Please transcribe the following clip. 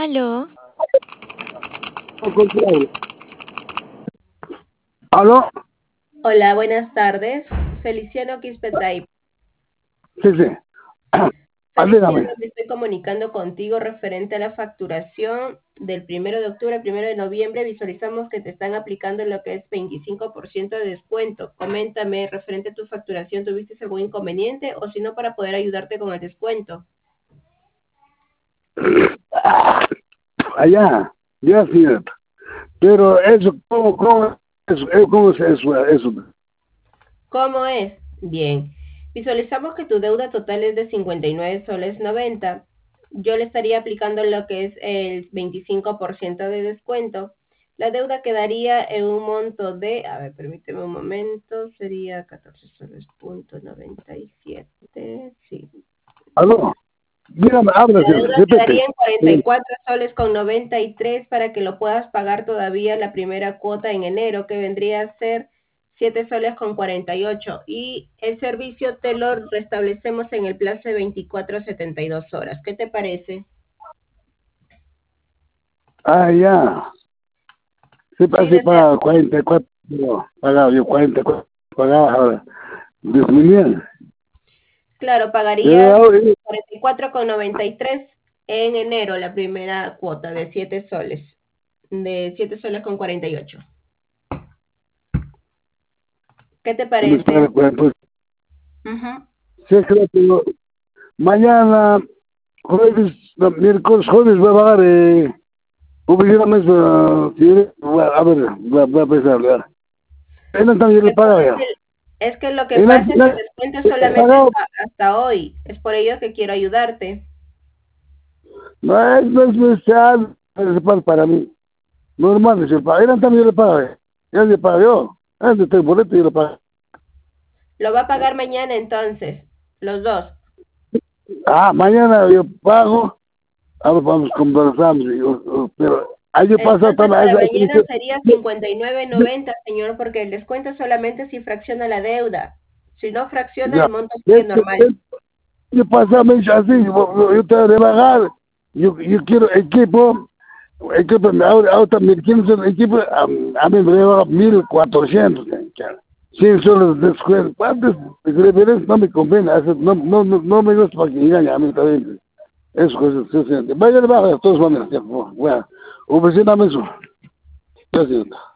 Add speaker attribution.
Speaker 1: Aló,
Speaker 2: ¿Aló?
Speaker 3: Hola, buenas tardes. Feliciano Quispe.
Speaker 2: Sí, sí.
Speaker 3: Feliciano,
Speaker 2: Dígame.
Speaker 3: me estoy comunicando contigo referente a la facturación del 1 de octubre al 1 de noviembre. Visualizamos que te están aplicando lo que es 25% de descuento. Coméntame, referente a tu facturación, ¿tuviste algún inconveniente o si no para poder ayudarte con el descuento?
Speaker 2: Allá, ya, señor. Pero eso, ¿cómo es eso?
Speaker 3: ¿Cómo es? Bien. Visualizamos que tu deuda total es de 59 soles 90. Yo le estaría aplicando lo que es el 25% de descuento. La deuda quedaría en un monto de, a ver, permíteme un momento, sería 14 soles punto 97. Sí.
Speaker 2: ¿Aló? Dígame, habla,
Speaker 3: La
Speaker 2: señor.
Speaker 3: deuda quedaría
Speaker 2: Repite.
Speaker 3: en 44 soles con 93 para que lo puedas pagar todavía la primera cuota en enero, que vendría a ser 7 soles con 48. Y el servicio te lo restablecemos en el plazo de 24 a 72 horas. ¿Qué te parece?
Speaker 2: Ah, ya. Sí,
Speaker 3: Sí,
Speaker 2: así pagaba 44, pagaba yo 44, pagaba ahora 10.000.
Speaker 3: claro,
Speaker 2: Pero
Speaker 3: pagarías
Speaker 2: ahora,
Speaker 3: 44,93 en enero la primera cuota de 7 soles, de 7 soles con 48. ¿Qué te
Speaker 2: me paga
Speaker 3: parece?
Speaker 2: 40.
Speaker 3: Ujú.
Speaker 2: Sí, creo que mañana, jueves, no, miércoles, jueves voy a pagar, obligadamente, a ver, voy a pensar, ¿verdad? Él también le
Speaker 3: Que
Speaker 2: paga ya.
Speaker 3: Es que lo que
Speaker 2: Él
Speaker 3: pasa es que
Speaker 2: ha
Speaker 3: el descuento es solamente
Speaker 2: pagado,
Speaker 3: hasta hoy. Es por ello que quiero ayudarte.
Speaker 2: no es especial, es para mí. Normal, si él también le paga. Él le paga yo. Él de boleto y yo le pago.
Speaker 3: Lo va a pagar mañana entonces, los dos.
Speaker 2: Ah, mañana yo pago, ahora vamos conversamos, pero año pasado
Speaker 3: Entonces
Speaker 2: también,
Speaker 3: para mañana sería 59,90, señor, porque el descuento solamente si fracciona la deuda. Si no fracciona,
Speaker 2: ya,
Speaker 3: el monto sigue normal.
Speaker 2: año pasado me dicho así, yo te voy a pagar, yo quiero equipo, ahora también quiero ser equipo, a mí me lleva 1.400, sí, solo descuento, ¿cuántos referencias no me conviene? No me gusta para que engañe a mí también, eso cosas, sí, sí, vaya de baja de todas maneras, bueno, oficina mismo, gracias.